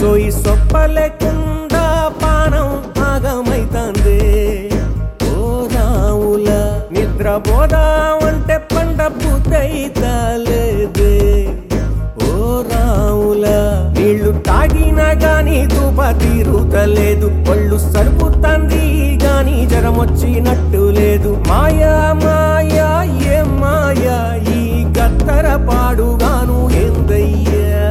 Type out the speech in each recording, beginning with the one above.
సోయి సొప్పలేకుండా పానం ఆగమైతాందే ఓ రావుల నిద్రపోదామంటే పండ బుద్ధైతాలేదే ఓ రావుల నీళ్లు తాగినా గాని దూప తీరుతలేదు ఒళ్ళు సరుపుతంది గాని జరమొచ్చినట్టు లేదు మాయా మాయా ఏ మాయా ఈ గత్తర పాడుగాను ఏందయ్యా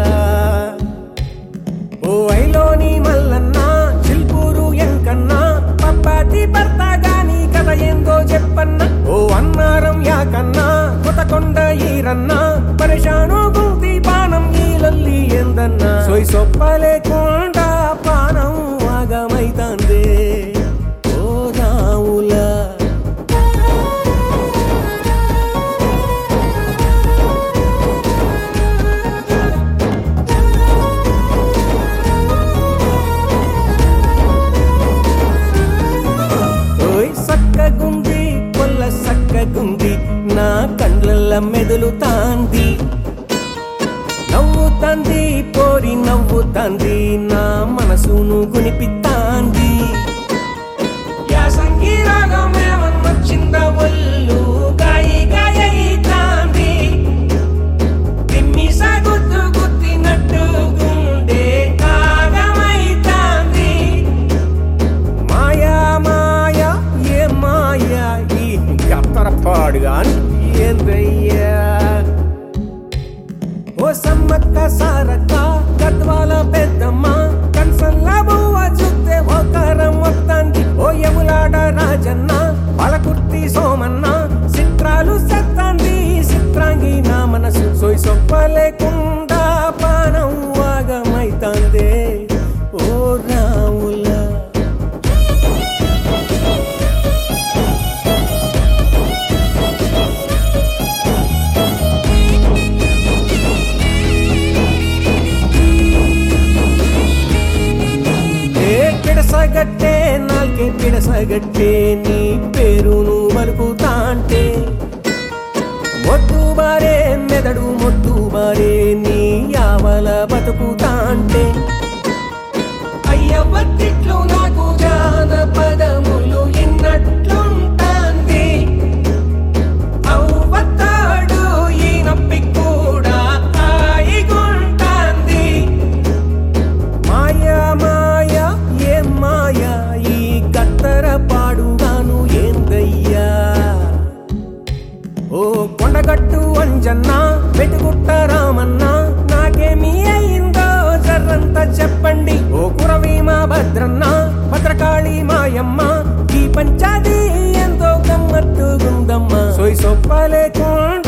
ఓ ఐలోని మల్లన్న చిల్పూరు ఎంకన్నా పప్పాతి భర్త గాని కథ ఏందో చెప్పన్నా ఓ అన్నారం యాకన్నా కొతకొండ ఈరన్నా పరిశాను గుంతి పానం ఈ లల్లి ఏందన్నా సోయి సొప్పలేకుండా పానం ఆగమైతాందే ఓ రావులా సక్కగుంది పొల్ల సక్కగుంది నా కండ్లల్ల మెదులుతాంది నవ్వుతాంది పోరి నవ్వుతాంది నా మనసును గునిపిస్తాంది యాసంగి రాగమేమన్నొచ్చింద ఒళ్ళు గాయి గాయైతాంది తిమ్మి సాగుతూ గుత్తినట్టు గుండె ఆగమైతాంది మాయా మాయా ఏ మాయా ఈ గత్తర పాడుగా ఏందయ్యా ఓ సమ్మక్క సారక్క గద్వాల పెద్దమ్మ కన్సల్ల బువ్వ చూస్తే ఓ కారం వత్తాంది ఓ యములాడ రాజన్న పలకుర్తి సోమన్న చిత్రాలు సత్తాంది చిత్రాంగి నా మనసు సోయి సొప్పలేకుండా పానం వాగమైతాందే ఓ రావులా పిడసగట్టే నాల్కే పిడసగట్టే నీ పేరును మలుపుతాంటే మొద్దు బారే మెదడు మొద్దు బారే నీ యావల బతుకుతాంటే అయ్యవ్వ తిట్లు నాకు జానపదములు ఇన్నట్లుంటాంది అవ్వతాడు ఈ నొప్పి కూడా హాయిగుంటాంది మాయా మాయా ఏ మాయా ఈ గత్తర పాడుగాను ఏందయ్యా ఓ కొండగట్టు అంజన్న వెటుగుట్ట రామన్న నాకేమీ అయిందో జర్రంత చెప్పండి ఓ కురవీమా భద్రన్న భద్రకాళి మాయమ్మ ఈ పంచాది ఎంతో గమ్మత్తుగుందమ్మ సోయి సొప్పలేకుండా